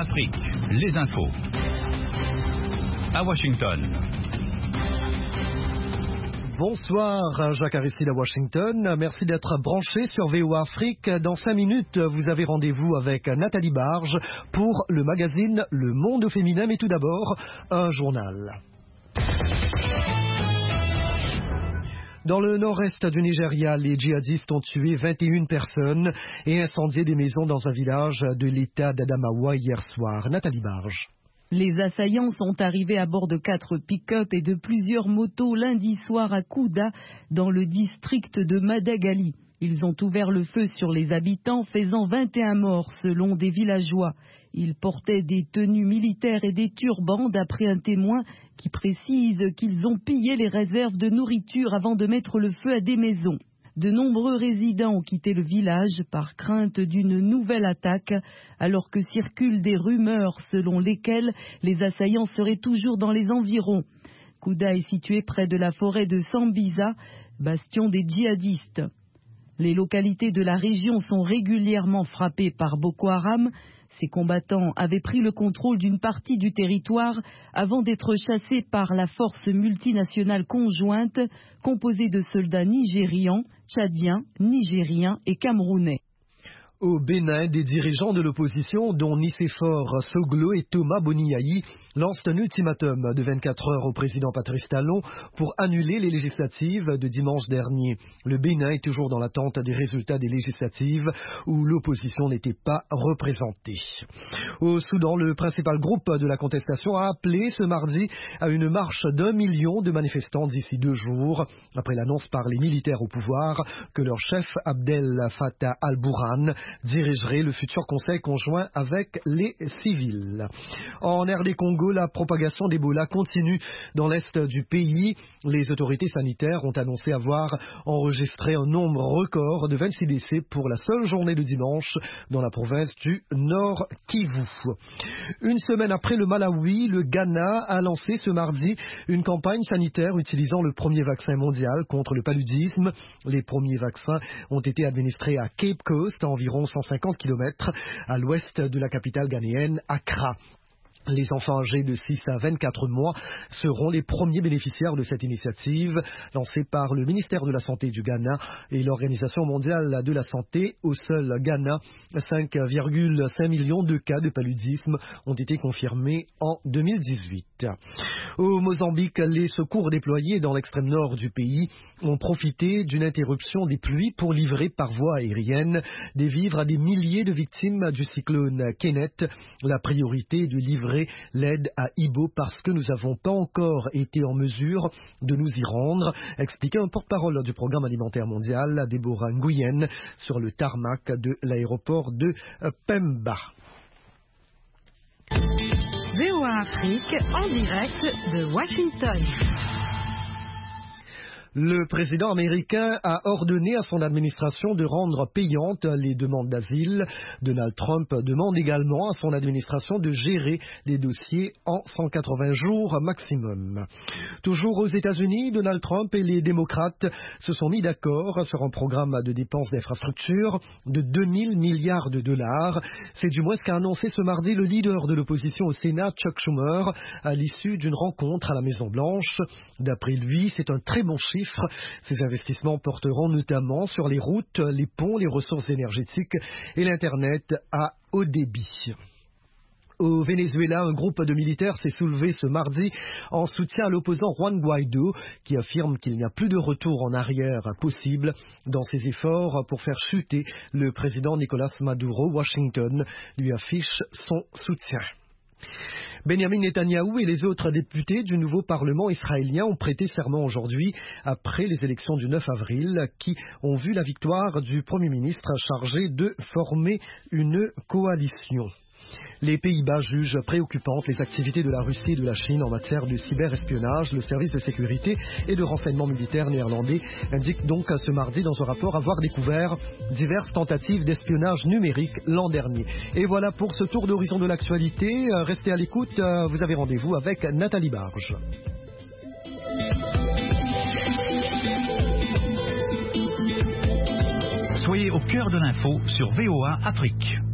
Afrique, les infos. À Washington. Bonsoir, Jacques Aristide à Washington. Merci d'être branché sur VOA Afrique. Dans 5 minutes, vous avez rendez-vous avec Nathalie Barge pour le magazine Le Monde Féminin. Mais tout d'abord, un journal. Dans le nord-est du Nigeria, les djihadistes ont tué 21 personnes et incendié des maisons dans un village de l'État d'Adamawa hier soir. Nathalie Barge. Les assaillants sont arrivés à bord de 4 pick-up et de plusieurs motos lundi soir à Kouda, dans le district de Madagali. Ils ont ouvert le feu sur les habitants, faisant 21 morts selon des villageois. Ils portaient des tenues militaires et des turbans, d'après un témoin qui précise qu'ils ont pillé les réserves de nourriture avant de mettre le feu à des maisons. De nombreux résidents ont quitté le village par crainte d'une nouvelle attaque, alors que circulent des rumeurs selon lesquelles les assaillants seraient toujours dans les environs. Kouda est situé près de la forêt de Sambisa, bastion des djihadistes. Les localités de la région sont régulièrement frappées par Boko Haram. Ces combattants avaient pris le contrôle d'une partie du territoire avant d'être chassés par la force multinationale conjointe composée de soldats nigérians, tchadiens, nigériens et camerounais. Au Bénin, des dirigeants de l'opposition, dont Nicéphore Soglo et Thomas Boniaï, lancent un ultimatum de 24 heures au président Patrice Talon pour annuler les législatives de dimanche dernier. Le Bénin est toujours dans l'attente des résultats des législatives où l'opposition n'était pas représentée. Au Soudan, le principal groupe de la contestation a appelé ce mardi à une marche d'1 million de manifestants d'ici 2 jours, après l'annonce par les militaires au pouvoir que leur chef Abdel Fattah al-Burhan dirigerait le futur conseil conjoint avec les civils. En RD Congo, la propagation d'Ebola continue dans l'est du pays. Les autorités sanitaires ont annoncé avoir enregistré un nombre record de 26 décès pour la seule journée de dimanche dans la province du Nord Kivu. Une semaine après le Malawi, le Ghana a lancé ce mardi une campagne sanitaire utilisant le premier vaccin mondial contre le paludisme. Les premiers vaccins ont été administrés à Cape Coast, à environ 150 km à l'ouest de la capitale ghanéenne, Accra. Les enfants âgés de 6 à 24 mois seront les premiers bénéficiaires de cette initiative lancée par le ministère de la Santé du Ghana et l'Organisation mondiale de la santé. Au seul Ghana, 5,5 millions de cas de paludisme ont été confirmés en 2018. Au Mozambique, les secours déployés dans l'extrême nord du pays ont profité d'une interruption des pluies pour livrer par voie aérienne des vivres à des milliers de victimes du cyclone Kenneth. La priorité est de livrer l'aide à Ibo parce que nous n'avons pas encore été en mesure de nous y rendre, expliquait un porte-parole du Programme alimentaire mondial, Déborah Nguyen, sur le tarmac de l'aéroport de Pemba. VOA Afrique en direct de Washington. Le président américain a ordonné à son administration de rendre payantes les demandes d'asile. Donald Trump demande également à son administration de gérer les dossiers en 180 jours maximum. Toujours aux États-Unis, Donald Trump et les démocrates se sont mis d'accord sur un programme de dépenses d'infrastructure de 2000 milliards de dollars. C'est du moins ce qu'a annoncé ce mardi le leader de l'opposition au Sénat, Chuck Schumer, à l'issue d'une rencontre à la Maison-Blanche. D'après lui, c'est un très bon chiffre. Ces investissements porteront notamment sur les routes, les ponts, les ressources énergétiques et l'Internet à haut débit. Au Venezuela, un groupe de militaires s'est soulevé ce mardi en soutien à l'opposant Juan Guaido, qui affirme qu'il n'y a plus de retour en arrière possible dans ses efforts pour faire chuter le président Nicolás Maduro. Washington lui affiche son soutien. Benjamin Netanyahou et les autres députés du nouveau Parlement israélien ont prêté serment aujourd'hui après les élections du 9 avril qui ont vu la victoire du Premier ministre chargé de former une coalition. Les Pays-Bas jugent préoccupantes les activités de la Russie et de la Chine en matière de cyberespionnage. Le service de sécurité et de renseignement militaire néerlandais indique donc ce mardi dans un rapport avoir découvert diverses tentatives d'espionnage numérique l'an dernier. Et voilà pour ce tour d'horizon de l'actualité. Restez à l'écoute, vous avez rendez-vous avec Nathalie Barge. Soyez au cœur de l'info sur VOA Afrique.